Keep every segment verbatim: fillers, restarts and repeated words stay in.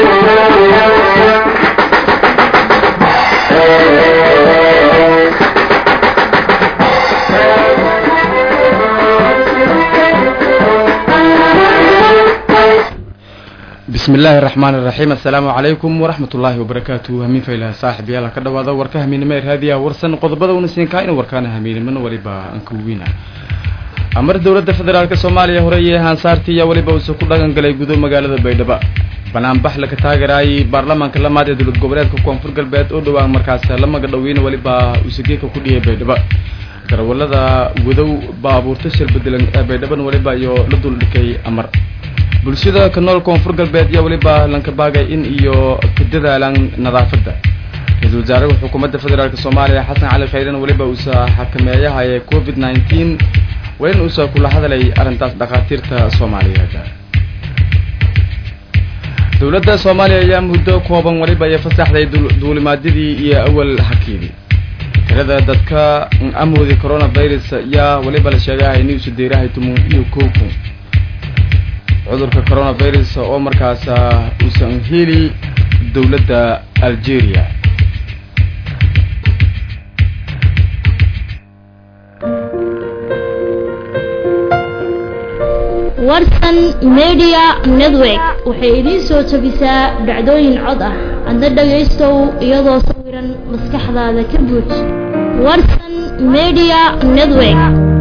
بسم الله الرحمن الرحيم السلام عليكم ورحمة الله وبركاته همين فيلا صاحب يلا كده وهذا وركه همين مير هذه ورسن قضبة ونسين كائن وركانها همين من وليبا أنكوينا أمر دولة فدرالك الصومالية هرية هانسارتي يا وليبا وسكولا أنقلي جذو مقالة بيدبا بنام بحلك تاجراي برلمان كلامات دولة جبرات كوكون فرق البيت أودوا مركز لما قدوين وليبا وسكيك كودية بيدبا ترى ولا ذا جذو بابور تشر بدل بيدبا وليبا يو لدول لكي أمر bulshada ka nool koonfur galbeed iyo waliba lanka baagay in iyo kidadaalan nadaafada raiisul wasaaraha xukuumadda federaalka Soomaaliya Xasan Cali Khayran waliba uu soo xakameeyahay covid nineteen weyn uu soo kula hadalay arintaas dhaqaatiirta Soomaaliyeed dawladda Soomaaliya ayaa muddo kooban waliba ay fasaxday duulimaadadii iyo awal xakiidi tirada dadka amoodi coronavirus ayaa waliba la sheegay inuu soo deerahay tumun iyo kookun cudurka coronavirus oo markaas uu san heli dawladda Algeria warsan media network waxay idin soo tabisaa dhacdooyin cod ah adna dhageysto iyadoo sawiran maskaxdaada ka buux warsan media network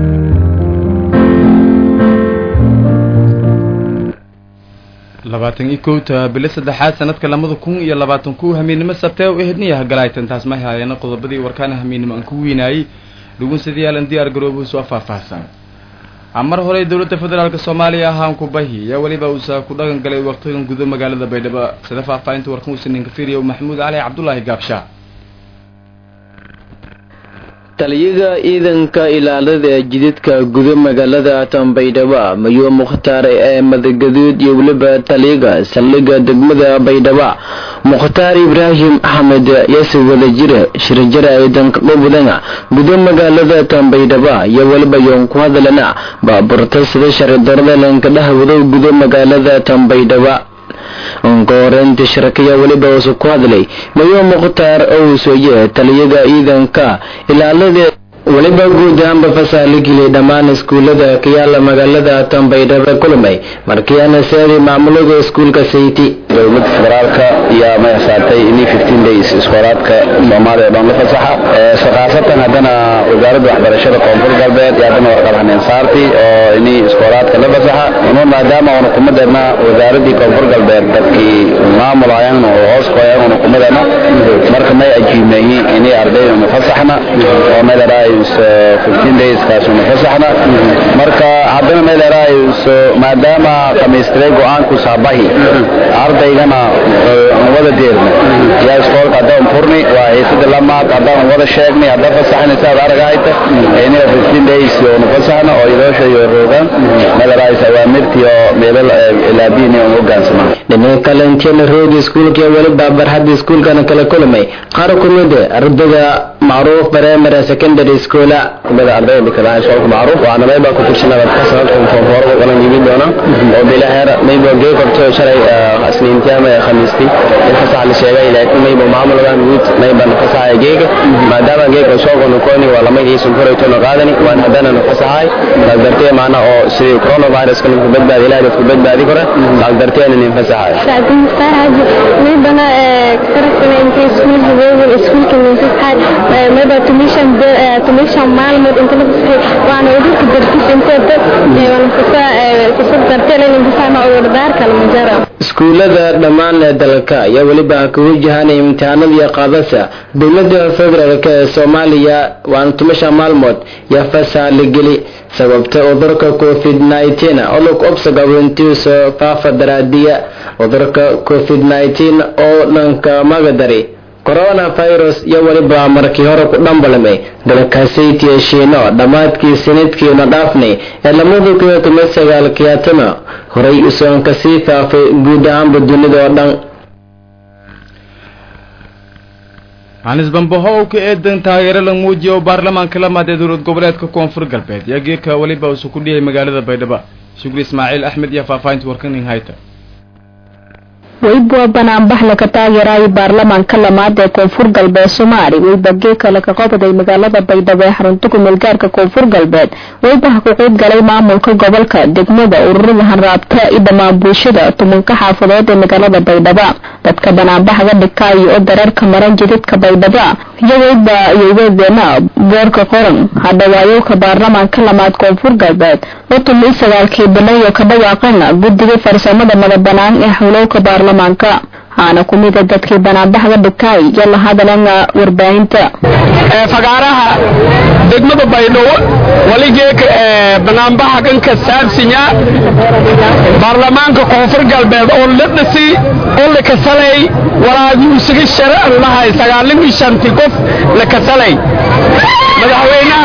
labaatan iyo kow bil saddexaad sanadka labada kun iyo labaatan ku hamiinimo sabtay oo eedniyaha galaytan taas ma hayeen qodobadii warkaan hamiinimo aan ku wiinay dhugun sidii aan diyaar garoobo soo faahfaahsan amar hore dawladda federaalka Soomaaliya ahaan ku bahi ya waliba uu saa ku dhagan galay waqtigan gudo magaalada Baydhabo sida faahfaahinta warkan uu sinninka fiiriyo Maxamuud Cali Cabdullaahi Gaabsha taliyaha ciidanka ilaalada jidadka gudo magaalada Baydhabo Mayo Mukhtaar ee Madagaduud iyo waliba taliyaha saldhigga degmada Baydhabo Mukhtaar Ibrahim Ahmed yasoo wada jira shirjara ciidanka qobodana gudo magaalada Baydhabo iyo waliba yoon ku hadalana baaburta sida shareedorada lanka dhahwado gudo magaalada Baydhabo ongooranta shirkaya waliba oo ku hadlay Mayo Mukhtaar oo soo yeey taliyaha ciidanka ilaalada waliba guud ahaan fasaaliga dhamaan iskuulada ka yaala magaalada Baydhabo kulmay markii aan saari maamulada iskuulka Sayti dawladda federaalka iyo ma saatay in fifteen days iskoolaadka Soomaaliya baan la fasaxa ee shaqaasatan hadana wasaaradda waxbarashada koonfur galbeed iyo hadana warqadahan saartay oo in iskoolaadka la fasaxa inuu maadaama uu kumadana wasaaradda koonfur galbeed dadkii maamulayaan oo hoos qoyaan kumadana marka may ajiimay in ardayda fasaxna oo ma leeyahay fifteen days kaas oo fasaxna marka hadana ma leeyahay maadaama khamiistay go'aan ku saabahi ardaygana wada deerna yaa iskoolka daan furni waa heesada lama qadaan wada sheegnay hadda fasaxna saad aragayta in fifteen days oo fasaxna oo idoosha iyo roogan ma leeyahay awaamirti oo meelal ilaabini oo hogaansama dhanka kale intii roog iskuulka waliba barhad iskuulkana kala kulmay qaar ku mid ah ardayda معروف برامج secondary school كمدا ardayda kala iskoolka معروف waana mayba ku tirsanada fasalkan foorfoor wala yimid doona oo bilaheer mayba geey qabto shalay asniintiama khamiisti fasax la sheegay laakiin mayba maamuladan guud mayba fasaxay geega maadaama geega soo go'no kooni wala may iisan furayto qaadani waan hadana fasaxay dartee maana oo sidii coronavirus kan ku badbaadi ilaahay ku badbaadi kara darteena in fasaxay saadin faraj maybana karasna intii iskuul haween iskuulka fasaxay mayba tumishan tumishan maalmood inta la fasaxay waana idinku dartis inta dad waan fasaxay fasax darteena in fasaxna oo wadaar kala majara iskuulada dhamaan dalka ayaa waliba ka wajahanay imtixaanada qaadasa dawladda federaalka ee Soomaaliya waan tumishan maalmood ya fasax la gali sababta cudurka covid nineteen oo loo qabsaday intiisa faafa daraadiya cudurka covid nineteen oo dhanka magadari coronavirus ya waliba markii hore ku dhambalmay dalka Sayti Shiino dhamaadkii sanadkii na dhaafnay ee lamada kun iyo sagaal kiyatana horay u soo ka sii faafay guud ahaan dunida oo dhan Anis Bambaho ka eedan taageero la muujiyo baarlamaanka lamada dawlad goboleedka koonfur galbeed yageeka waliba uu ku dhiyay magaalada Baydhabo Shukri Ismaaciil Axmed iyo faafaynta warkan hayta wayba banaanbax laga taageeray baarlamaanka lamaad ee koonfur galbeed Soomaaliya wayba geeka laga qabtay magaalada Baydhabo ee xarunta ku meel gaarka koonfur galbeed wayba ka qayb galay maamulka gobolka degmada ururada hanraabta iyo dhamaan bulshada tumanka xaafadood ee magaalada Baydhabo dadka banaanbaxga dhigay oo dararka maran jidadka Baydhabo iyagoo iyagoo boorka qoran hadawaayo ka baarlamaanka lamaad koonfur galbeed oo tumay sagaalkii bilow ka dhawaaqana guddiga farsamada madabanaan ee xulowka baarlamaanka ana kumida dadkii banaanbaxga dhigay yalla hadalanga warbaahinta ee fagaaraha degmada Baydhabo waligeeka ee banaanbaxgan ka saabsinya baarlamaanka koonfur galbeed oo la dhisi oo la ka salay walaadu isugu sharci lahay sagaalin iyo shanti qof la ka salay madaxweynaha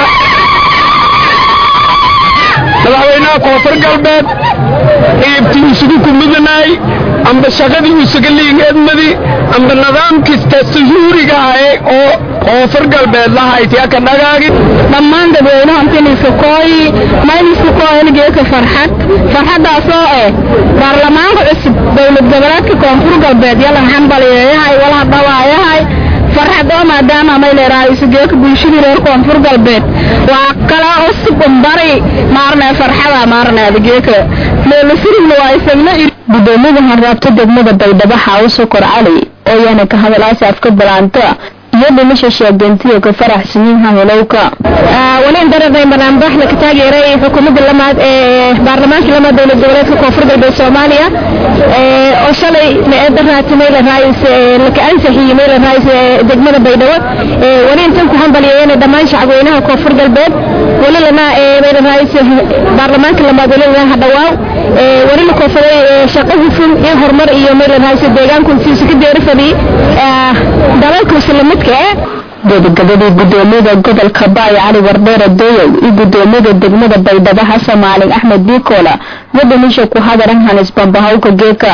madaxweynaha koonfur galbeed eebti isugu kumidnay amba shaqadii isugu liigeedmadi amba nidaamkista sujuuriga ah oo koonfur galbeed lahay tii ka dhagaagi dhammaan dadweynaha intiisa kooy mayliska kooyna geeka farxad farxadaas oo ah baarlamaanka cusub dawlad goboleedka koonfur galbeed yalla hanbaliyahay wala dhawaayahay farxad oo maadaama may leeyahay isugeeka bulshada reer koonfur galbeed waa kala cusub bari maarna farxada maarna geeka leelasiriin waa isagna gudoomiyaha hanraabta degmada Baydhabo Xawso Kor Cali oo yana ka hadalaas afka balaanta iyo dhimasho sheegantay ka faraxsan hawlowka wali indarada banaanbax la ka taageeray xukuumadda lamaad ee baarlamaanka lamaad dawlad goboleedka koonfur galbeed Soomaaliya ee oo shalay leedahay la raayis la ka ansixiyay meel raayis degmada Baydhabo ee wali intan ku hanbaliyeen dhamaan shacabweynaha koonfur galbeed wali lana ee meel raayis baarlamaanka lamaad wali hadawaa ee wali la koonfuray shaqo hufan iyo horumar iyo meel raayis deegaanka si ka deerfadi ee dalalka islaamka gabadhii gudoomiyaha gobolka Baay Cali Wardeer Dooyow iyo gudoomiyaha degmada Baydhabo Xasan Maalin Axmed Bikola wadamisha ku hadaran hanis bambahawka geeka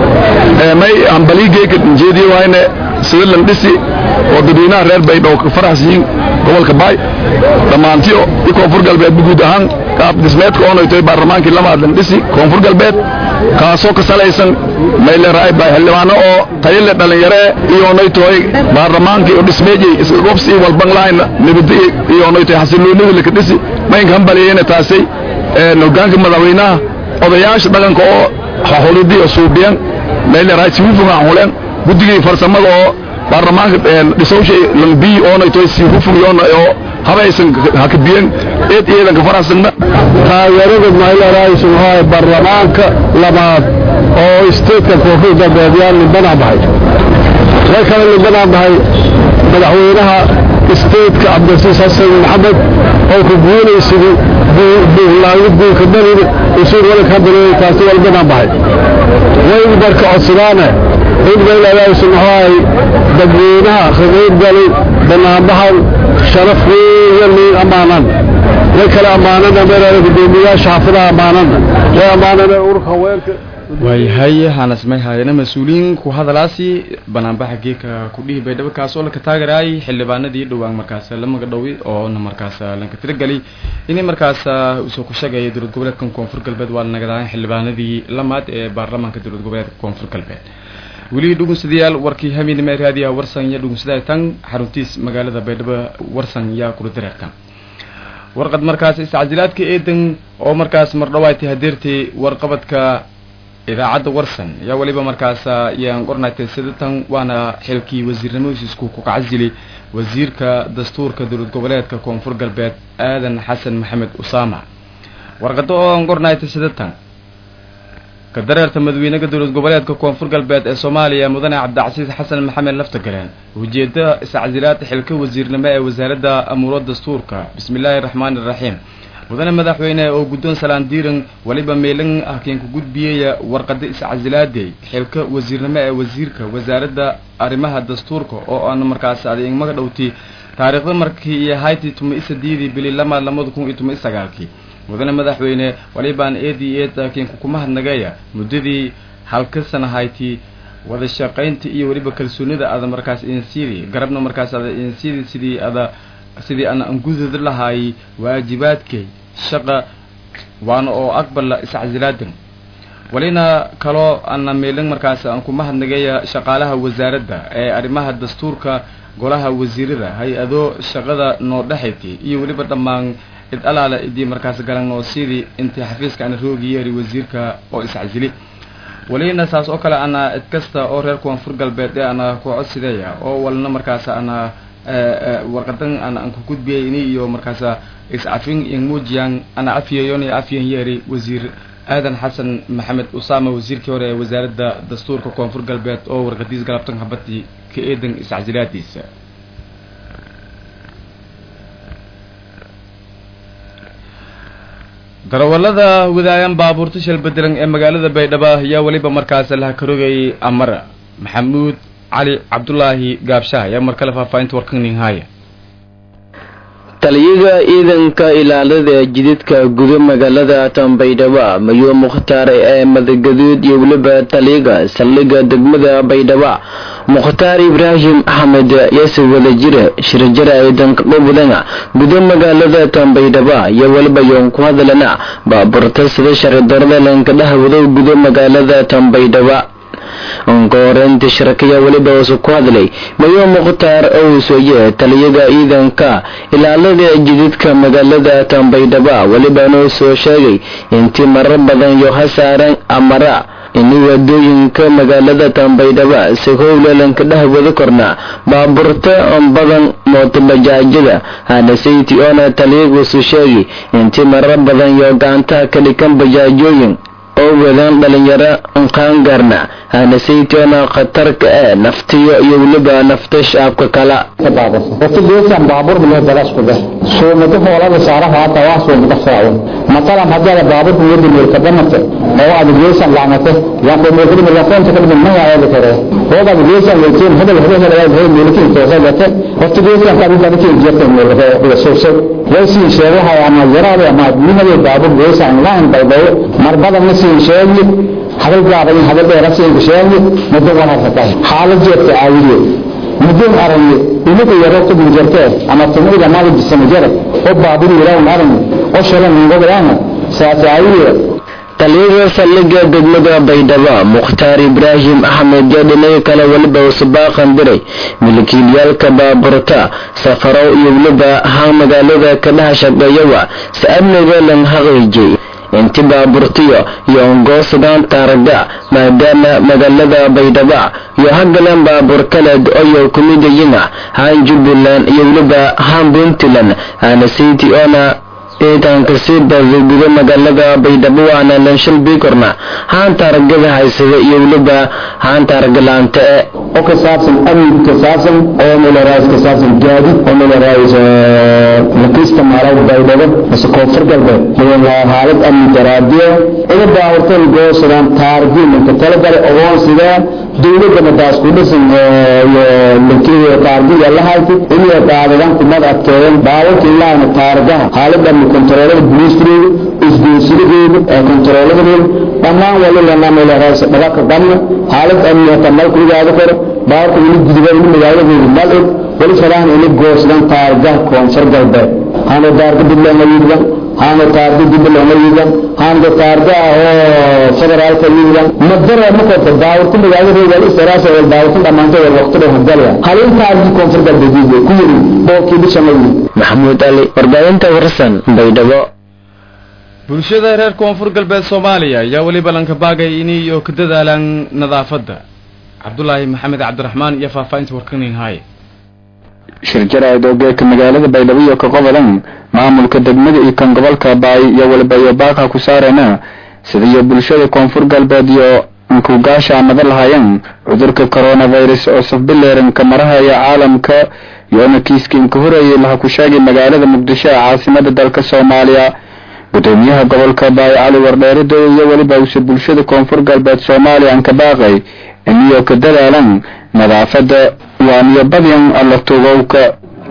ee may ambali geeka jeedii waayna sidan dhisi oo dadweynaha reer Baydhabo ka faraxsan gobolka Baay dhamaantii iyo koonfur galbeed guud ahaan qaab dhismeedka oo noqday baarlamaankii lamaad dhisi koonfur galbeed kaasoo ka salaysan meel raay Baay xildhibaano oo tayile dhalinyaro iyo noqday baarlamaankii oo dhismeeyay isku qofsi walban laan nabadii iyo noqday xasiloonida la ka dhisi mayn hambaliyeen taasay ee hogaanka madaxweynaha odayaasha dhaqanka oo xawlidii suubiyan meel raay si hufan hulan guddigii farsamada oo baarlamaanka dhisowshay lambi oo noqday si hufan oo habaysan hakabiyeen eed eedan ka faraasna taageerada meel raay suuhay baarlamaanka lamaad oo isteedka koonfur galbeed yaan banaanbaxay waxaa la banaanbaxay madaxweynaha isteedka Cabdulcasiis Xasan Maxamed oo ku guuleysay buulaanid guulka dalil usul wala ka dalay taasi wal banaanbaxay way barka codsadana in meel raay suuhay dadweynaha khadid galay banaanbaxay sharaf weyn amaanan way kala amaanana meelaha gudoomiyaasha xaafadaha amaanana way amaanana urka weelka waayahay hanas may hayna mas'uuliin ku hadalaasi banaanbaxa geeka ku dhihi Baydhabo kaas oo la ka taageeray xildhibaanadii dhawaan markaas la magadhowi oo markaas la ka tirgalay inay markaas u soo ku shaqeeyay dowlad goboleedka koonfur galbeed waa nagadaan xildhibaanadii lamaad ee baarlamaanka dowlad goboleedka koonfur galbeed wali dhugunsadayaal warkii hamiin ma raadiya warsan iyo dhugunsadaay tan xaruntiis magaalada Baydhabo warsan yaa ku dareerkan warqad markaas iscajilaadka eedan oo markaas mar dhawaatay hadeertay warqabadka idaacadda warsan yaa waliba markaas yaan qornaatay sidatan waana xilkii wasiirnimo isku ku kacasili wasiirka dastuurka dowlad goboleedka koonfur galbeed aadan xasan maxamed usaama warqado oo qornaatay sidatan ka dareerta madaxweynaha dowlad goboleedka koonfur galbeed ee Soomaaliya mudane Cabdicasiis Xasan Maxamed Laftageleen ujeedada iscajilaad xilka wasiirnimo ee wasaaradda amuurada dastuurka bismillaahir rahmaanir rahiim mudane madaxweyne oo guddoon salaan diiran waliba meelan ahkeen ku gudbiyay warqada iscajilaadey xilka wasiirnimo ee wasiirka wasaaradda arrimaha dastuurka oo aan markaas adeeg maga dhawti taariikhda markii iyo hayti tumisadii bil lama lamada kun iyo sagaalkii mudane madaxweyne walibaan eedii eed ahkeen ku kuma hadnagaya muddadii halka sana hayti wada shaqaynta iyo waliba kalsoonida aad markaas in sidii garabna markaas aad in sidii sidii ada sidii aan angudud lahaay waajibaadkay shaqa waana oo aqbal iscazilaadan walina kaloo ana meelin markaas aan ku mahadnagaya shaqaalaha wasaaradda ee arrimaha dastuurka golaha wasiirada hay-ado shaqada noo dhaxayti iyo waliba dhammaan id alaala idii markaas galan oo sidii intii xafiiska ana roogiyay wasiirka oo iscasili walina saas oo kale ana id kasta oo reer koonfur galbeed ee ana ku codsideeya oo walna markaas ana warqadan ana aan ku gudbiyay inii iyo markaas iscafin in muujiyan ana afiyayoon iyo afiyan yeeri wasiir aadan xasan maxamed usaama wasiirkii hore ee wasaaradda dastuurka koonfur galbeed oo warqadiis galabtan habadii ka eedan iscasilaadiisa darawalada wadaayan baabuurta shil bedelan ee magaalada baydhabo ayaa waliba markaas la karogay amara maxamuud cali cabdullaahi gaabshaah ayaa markale faahfaahinta warkanin haya taliyaga ciidanka ilaalada jidadka gudo magaalada Tanbaydhabo Mayo Mukhtaar ee Madagaduud iyo waliba taliyaga saldhigga degmada Baydhabo Mukhtaar Ibrahim Ahmed Yasir wada jira shirajara ciidanka dhubudana gudo magaalada Tanbaydhabo iyo waliba yoon ku hadalana baaburta sida sharadorada lanka dhahwado gudo magaalada Tanbaydhabo ongooranta shirkaya waliba oo ku hadlay Mayo Mukhtaar oo soo yeey taliyaga ciidanka ilaalada jidadka magaalada Tanbaydhabo waliba noo soo sheegay intii marar badan iyo hasaaran amara in wadooyinka magaalada Tanbaydhabo si howlanka dhahwada korna baaburta on badan mootobajaajada hana sayti ona taliyaga soo sheegay intii marar badan iyo gaanta ka dhikan bajaajooyin oo wadaan dhalinyaro qaan garna hana saytona khatarka ee naftiyo iyo waliba nafta shacabka kala waqti deesan baabur bilo dalas ku dah soo mado xoolaha saaraha tawaasul mudafaaco مثلا هذا بابور بيد المركبات هو أبو جيسان لعنته يأخذ مدرب الأفلام تكلم ما يعرف كره هو أبو جيسان يتيم هذا هذا هذا هذا ملكي توصلته وقت جيسان كان يمكن يجي جت من السوسة ويسي شرها يعني زراعة ما من هذا بابور جيسان لا إن بيبو مربض نسي شيء هذا الجابين هذا بيرسي شيء مدوّنة فتاة حال جت عايزه مدين أرني إنك يروح من جرته أما تقول ما لي جسم جرت هو بابور يراون أرني وشلا من قبلنا سأتعيه taliyaga saldhigga degmada Baydhabo Mukhtaar Ibrahim Ahmed jadinay kala waliba usbaaqan diray milkiilayaalka baaburta safaro iyo waliba ha magaalada ka dhashaqeeyawa saamniga lan haqeeyay intii baaburtiyo iyo ongoosdan taaraga maadaama magaalada Baydhabo iyo hagalan baabur kale oo kumidayina haan Jubbaland iyo waliba haan Puntland ana city ona intaan ka sii baadgudo magaalada Baydhabo waana lan shilbi korna haan taaragada haysada iyo waliba haan taaragalaanta oo ka saabsan amni ka saabsan oo meelahaas ka saabsan gaadi oo meelahaas lakista maaray Baydhabo mas koonfur galbeed waa xaalad amni daraadiyo oo baawartan goosadaan taargin inta kala galay oo sida dawladda madaas ku dhisan iyo milkiilaha taargiga la haysto inay qaadaan kumad adkeeyeen baawarka ilaana taargaha xaaladda controlada booliska isgoosigeedu ee controlada dhammaan wali lana meelahaas dhaqaqa dhamma xaalad amni tamal ku yaado karo baawarka inuu gudubay inuu magaalada mal wali faraan inuu goosdan taargaha koonfur galbeed hana daarka dibna yidan hana taarga dibna yidan hana taarga oo federaalka yidan madara marka baawarka magaalada wali istiraasa wal baawarka dhamaantood waqtiga hadalaya halin taarga koonfur galbeed ku yiri bookii bishamay Maxamuud Ali warbaahinta warsan Baydhabo bulshada reer koonfur galbeed Soomaaliya ayaa wali balanka baagay inay iyo ka dadaalaan nadaafada Cabdullaahi Maxamed Cabdiraxmaan iyo faahfaahinta warkanin hay shirjara doogga magaalada Baydhabo iyo ka qodoban maamulka degmada iyo kan gobolka Baay iyo waliba iyo baaqa ku saarana sidii bulshada koonfur galbeed iyo ku gaasha madal hayaan cudurka coronavirus oo safbileeran kamaraha ee caalamka yoona kiiskin ka horeeyay la ku sheegay magaalada Muqdisho ee caasimada dalka Soomaaliya gudoomiyaha gobolka Baay Ali Wardheere iyo waliba uu bulshada koonfur galbeed Soomaaliya an ka baaqay inay ka dadaalaan nadaafada waaniyo badyan alla toogowka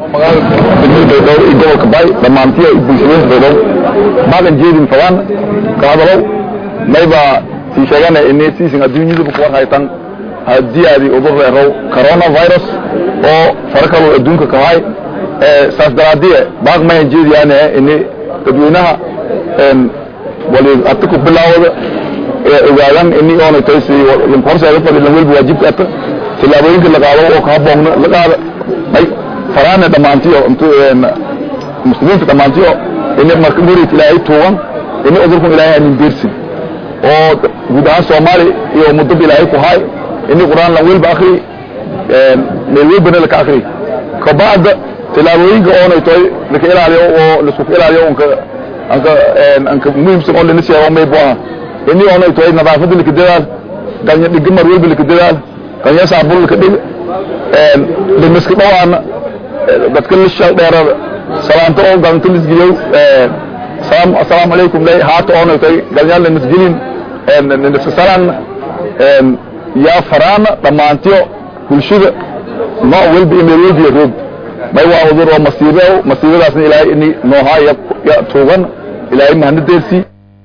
magaalada gobolka Baay dhamaantii bulshada doodo baagan jeedin fadaan ka hadalo mayba si sheegana inay siisin adduunyada ku warhaytan hadii aad u baqreero coronavirus oo farqado adduunka ka hay ee saasdaraadiye baaq ma jeediyaan inay dadweynaha een wali atiku bilaawada ogaadaan inii oonay tahay si horseeda fadhilan welba waajibkaata tillaabooyinka la qaado oo ka habboonna la qaada ay faraana dhammaantiyo muslimiinta dhammaantiyo inay marka murid ilaahay tuugan inay udurkun ilaahay aanin deersin oo guud ahaan soomaali iyo muddo ilaahay ku hay inay quraan la welba akhri meel welbana la ka akhri kabacda tillaabooyinka oonay tahay la ka ilaaliyo oo la isku ilaaliyo unka anka anka muhiimsan oo la nasiyo oo may baa inii oonay tahay nadaafadda la ka dadaal galnya dhigmar welba la ka dadaal galnya saabul ka dhig een dimiska dhawaana dadka la shaqo dheerada salaanto oo galanta lisgiyo een salaam assalaamu alaykum lay haato oonay tahay galnya la nisgilin een niska salaan een ya farana dhamaantiyo bulshada ma welba inay welba roog may waa udur oo masiibo masiibadaasna ilaahay inii noohaya ya tuugan ilaahay mahnadeesi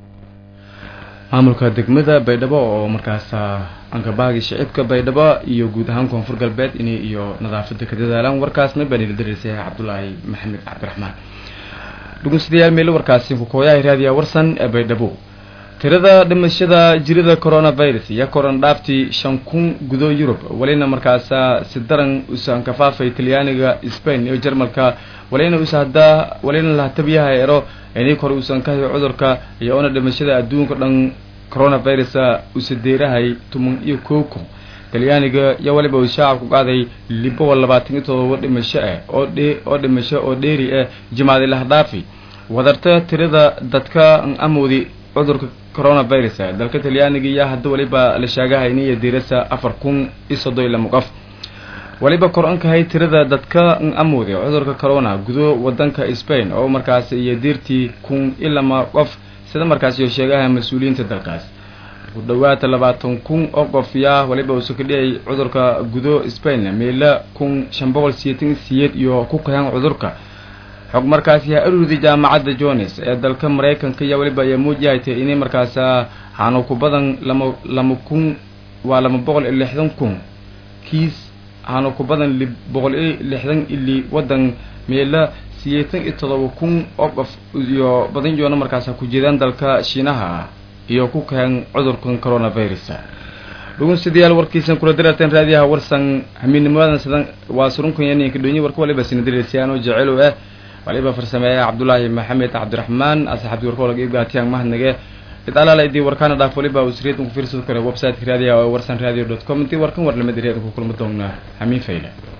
maamulka degmada Baydhabo oo markaas ankabaagi shicibka Baydhabo iyo guud ahaan koonfur galbeed inay iyo nadaafada ka dadaalaan warkaasna bani dirisay Cabdullaahi Maxamed Cabdiraxmaan dhugunsidayaal meel warkaasi ku kooyay raadiya warsan ee Baydhabo tirada dhimashada jirida coronavirus ya koran dhaafti shan kun gudo Yurub walina markaas si daran u san ka faafay Talyaaniga Spain iyo Jarmalka walina u saada walina la tabiyaha ero inay kor u san ka cudurka iyo ona dhimashada adduunka dhan coronavirus u sadeerahay tumun iyo kooko Talyaaniga ya waliba uu shacab ku qaaday libo labaatan iyo todoba dhimasho ah oo dhi oo dhimasho oo dheeri ah jimaadi la dhaafi wadarta tirada dadka amoodi cudurka coronavirus dalka Talyaaniga ya hadda waliba la sheegay inay diirasa afar kun iyo soddon lama qof waliba koranka hay tirada dadka amoodi cudurka corona gudo wadanka Spain oo markaas iyo diirtii kun iyo lama qof sida markaas iyo sheegay mas'uuliyiinta dalkaas ku dhawaad labaatan kun oo qof ya waliba uu ka dhigay cudurka gudo Spain meela kun shan boqol sideetan iyo sideed iyo ku kayan cudurka xog markaas ya urudi jaamacadda Jones ee dalka Mareykanka iyo waliba ay muujiyay inay markaas aanu ku badan lama lama kun waa lama boqol iyo lixdan kun kiis aanu ku badan boqol iyo lixdan illi wadan meela sideetan iyo todoba kun oo qof iyo badan joona markaas ku jeedaan dalka Shiinaha iyo ku kayan cudurka coronavirus dhugun sidayaal warkiisan kula diraateen raadiyaha warsan hamiinimadan sidan waa surunkan inay ka doonyi warka waliba sinadireysayaan jacayl ah waliba farsameeya Cabdullaahi Maxamed Cabdiraxmaan asxaabtii warka laga iibgaatiyaan mahnage idaalaleedii warkaana dhaaf waliba usriid ku fiirsan karo website raadiyaha warsan radio dot com intii warkan war lama direed ku kulmo doona hamiin fayla